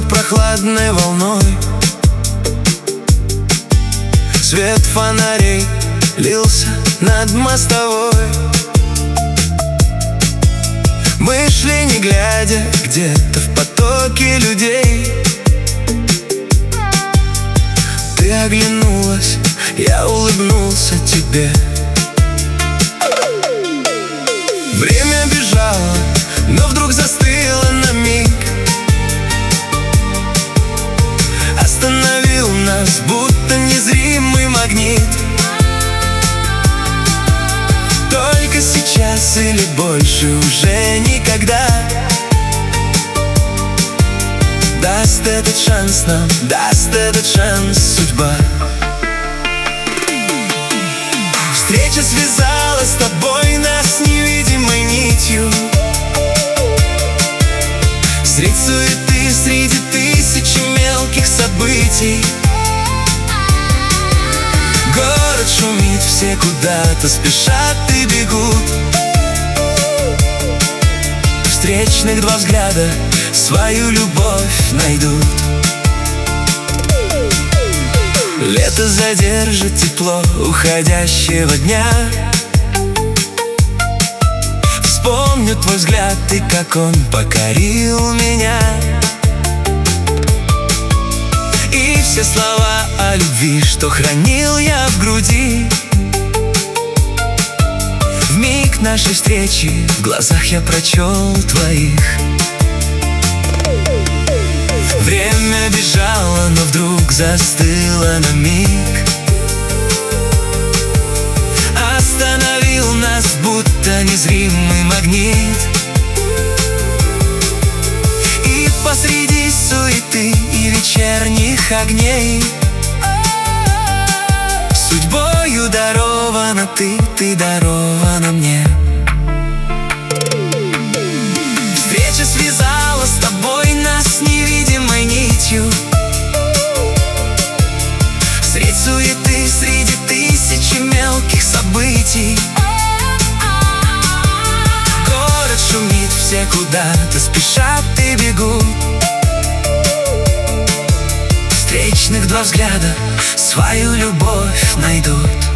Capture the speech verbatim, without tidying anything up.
прохладной волной. Свет фонарей лился над мостовой. Мы шли не глядя где-то в потоке людей. Ты оглянулась, я улыбнулся тебе. Время бежало, но вдруг застыло на миг. Остановил нас, будто незримый магнит. Только сейчас или больше уже никогда даст этот шанс нам, даст этот шанс судьба. Встреча связала с тобой нас невидимой нитью. Средь суеты, среди тысячи мелких событий. Город шумит, все куда-то спешат и бегут. Встречных два взгляда свою любовь найдут. Лето задержит тепло уходящего дня. Вспомню твой взгляд и как он покорил меня. И все слова о любви, что хранил я в груди. В миг нашей встречи в глазах я прочел твоих. Время бежало, но вдруг застыло на миг. Остановил нас, будто незримый магнит. И посреди суеты и вечерних огней судьбою дарована ты, ты дарована мне. Встреча связала с тобой нас невидимой нитью. Средь суеты, среди тысячи мелких событий. Город шумит, все куда-то спешат и бегут. Встречных два взгляда свою любовь найдут.